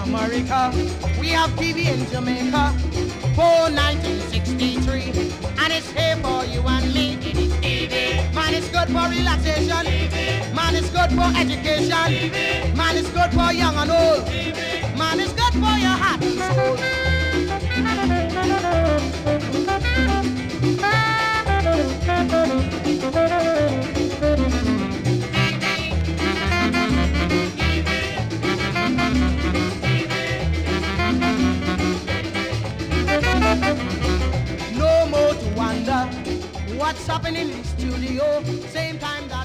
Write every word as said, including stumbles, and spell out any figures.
America. We have T V in Jamaica for nineteen sixty-three. And it's here for you and me. Man, it's good for relaxation. Man, it's good for education. Man, it's good for young and old. Man, it's good for your heart and soul. No more to wonder what's happening in the studio. Same time that